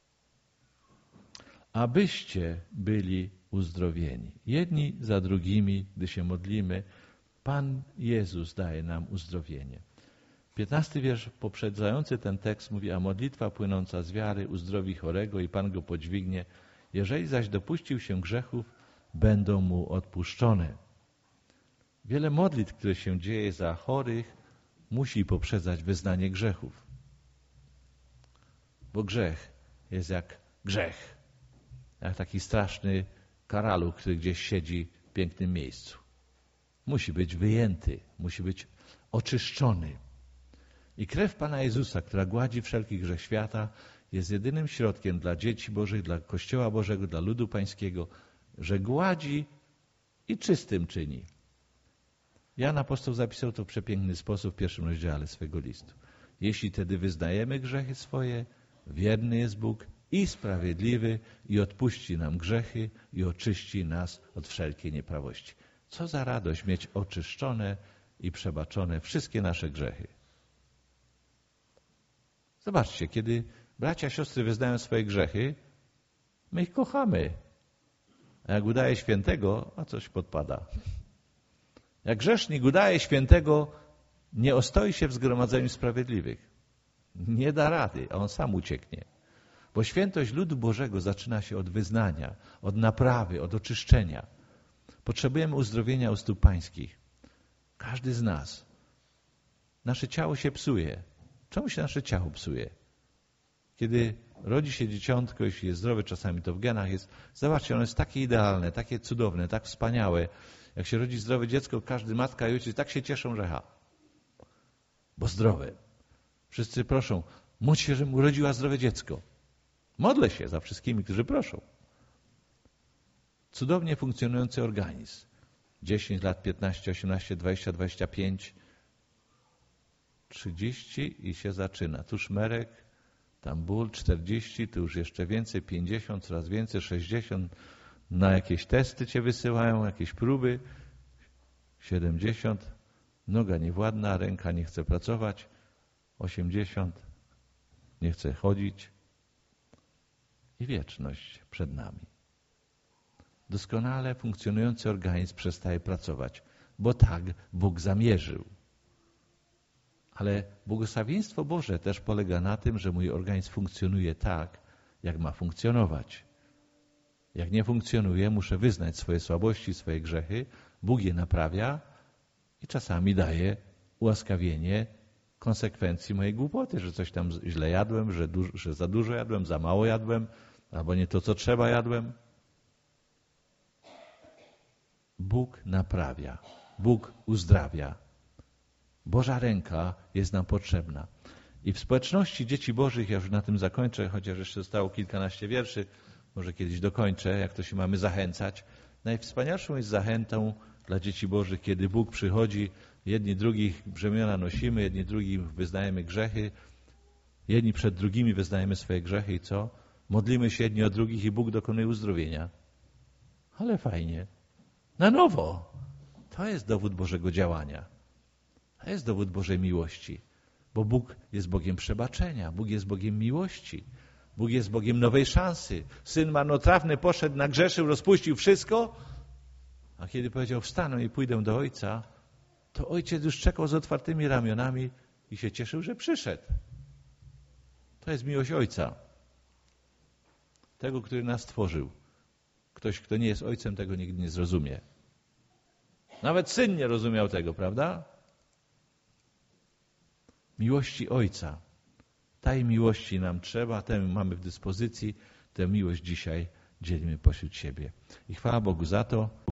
A: Abyście byli uzdrowieni. Jedni za drugimi, gdy się modlimy, Pan Jezus daje nam uzdrowienie. 15 wiersz poprzedzający ten tekst mówi, a modlitwa płynąca z wiary uzdrowi chorego i Pan go podźwignie. Jeżeli zaś dopuścił się grzechów, będą mu odpuszczone. Wiele modlitw, które się dzieje za chorych, musi poprzedzać wyznanie grzechów. Bo grzech jest jak grzech. Jak taki straszny karaluch, który gdzieś siedzi w pięknym miejscu. Musi być wyjęty, musi być oczyszczony. I krew Pana Jezusa, która gładzi wszelki grzech świata, jest jedynym środkiem dla dzieci Bożych, dla Kościoła Bożego, dla ludu pańskiego, że gładzi i czystym czyni. Jan apostoł zapisał to w przepiękny sposób w pierwszym rozdziale swego listu. Jeśli tedy wyznajemy grzechy swoje, wierny jest Bóg i sprawiedliwy i odpuści nam grzechy i oczyści nas od wszelkiej nieprawości. Co za radość mieć oczyszczone i przebaczone wszystkie nasze grzechy. Zobaczcie, kiedy bracia, siostry wyznają swoje grzechy, my ich kochamy. A jak udaje świętego, a coś podpada. Jak grzesznik udaje świętego, nie ostoi się w zgromadzeniu sprawiedliwych. Nie da rady, a on sam ucieknie. Bo świętość ludu Bożego zaczyna się od wyznania, od naprawy, od oczyszczenia. Potrzebujemy uzdrowienia u stóp pańskich. Każdy z nas. Nasze ciało się psuje. Czemu się nasze ciało psuje? Kiedy rodzi się dzieciątko, jeśli jest zdrowe, czasami to w genach jest. Zobaczcie, ono jest takie idealne, takie cudowne, tak wspaniałe. Jak się rodzi zdrowe dziecko, każdy matka i ojciec tak się cieszą, że bo zdrowe. Wszyscy proszą, módl się, żebym urodziła zdrowe dziecko. Modlę się za wszystkimi, którzy proszą. Cudownie funkcjonujący organizm. 10 lat, 15, 18, 20, 25, 30 i się zaczyna. Tu szmerek, tam ból, 40, tu już jeszcze więcej, 50, coraz więcej, 60. Na jakieś testy cię wysyłają, jakieś próby. 70, noga niewładna, ręka nie chce pracować. 80, nie chce chodzić. I wieczność przed nami. Doskonale funkcjonujący organizm przestaje pracować, bo tak Bóg zamierzył. Ale błogosławieństwo Boże też polega na tym, że mój organizm funkcjonuje tak, jak ma funkcjonować. Jak nie funkcjonuje, muszę wyznać swoje słabości, swoje grzechy. Bóg je naprawia i czasami daje ułaskawienie konsekwencji mojej głupoty, że coś tam źle jadłem, że za dużo jadłem, za mało jadłem, albo nie to, co trzeba jadłem. Bóg naprawia, Bóg uzdrawia. Boża ręka jest nam potrzebna. I w społeczności dzieci Bożych, ja już na tym zakończę, chociaż jeszcze zostało kilkanaście wierszy, może kiedyś dokończę, jak to się mamy zachęcać. Najwspanialszą jest zachętą dla dzieci Bożych, kiedy Bóg przychodzi, jedni drugich brzemiona nosimy, jedni drugim wyznajemy grzechy, jedni przed drugimi wyznajemy swoje grzechy i co? Modlimy się jedni o drugich i Bóg dokonuje uzdrowienia. Ale fajnie. Na nowo. To jest dowód Bożego działania. To jest dowód Bożej miłości. Bo Bóg jest Bogiem przebaczenia. Bóg jest Bogiem miłości. Bóg jest Bogiem nowej szansy. Syn marnotrawny poszedł, nagrzeszył, rozpuścił wszystko, a kiedy powiedział wstanę i pójdę do Ojca, to Ojciec już czekał z otwartymi ramionami i się cieszył, że przyszedł. To jest miłość Ojca. Tego, który nas stworzył. Ktoś, kto nie jest Ojcem, tego nigdy nie zrozumie. Nawet Syn nie rozumiał tego, prawda? Miłości Ojca. Tej miłości nam trzeba, tę mamy w dyspozycji, tę miłość dzisiaj dzielimy pośród siebie. I chwała Bogu za to.